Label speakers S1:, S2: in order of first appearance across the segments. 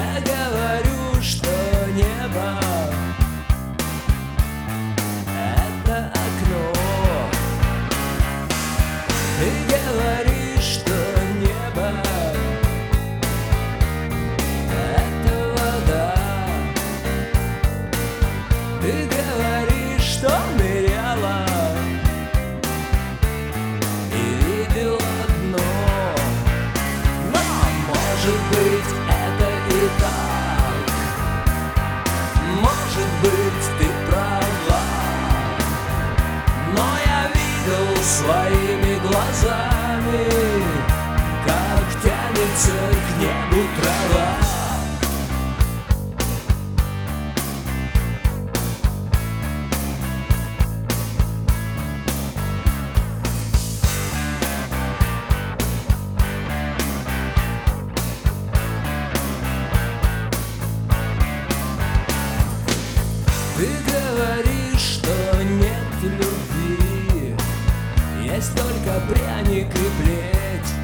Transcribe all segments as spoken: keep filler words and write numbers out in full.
S1: Я говорю, что небо — это окно. Ты говоришь, что небо — это вода. Ты говоришь, что ныряла и видела дно. Но, может быть, это и так. Может быть, ты права. Но я видел своими глазами, как тянется к небу трава. Ты говоришь, что нет любви, есть только пряник и плеть.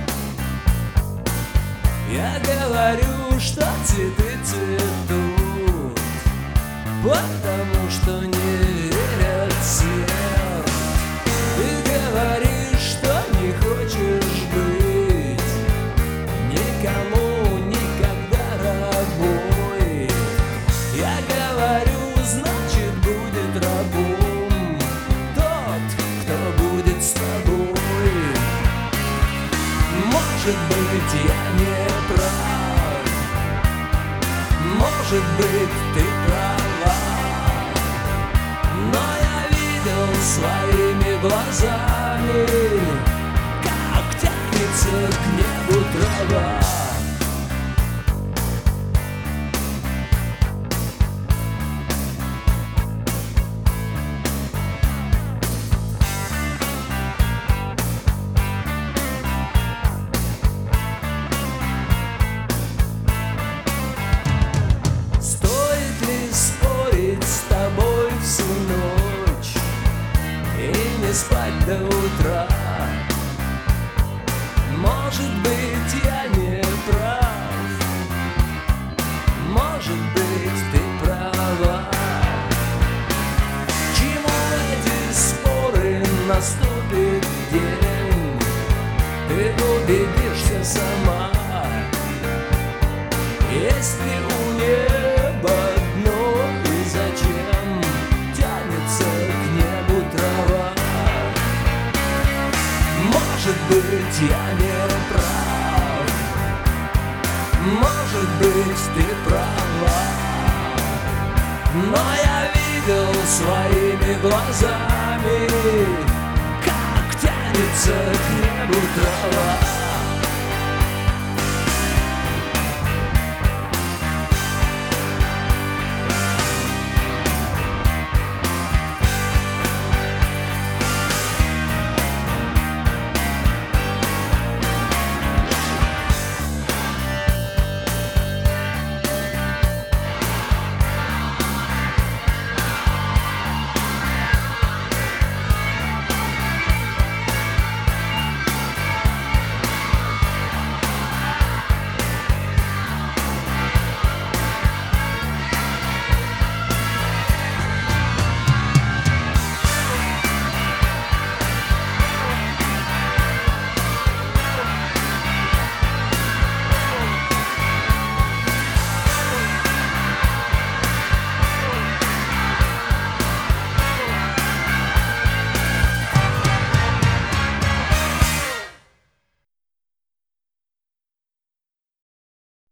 S1: Я говорю, что цветы цветут, потому что не верят в свет. Ты говоришь, что не хочешь быть никому никогда рабой. Я говорю, значит, будет рабом тот, кто будет с тобой. Может быть, я не прав, может быть, ты права. Но я видел своими глазами, как тянется к небу трава. Не спать до утра. Может быть, я не прав, может быть, ты права. Чему эти споры? Наступит день, ты убедишься сама. Если у неба дно, и зачем тянется к небу трава? Может быть, я не прав, может быть, ты права. Но я видел своими глазами, как тянется к небу трава.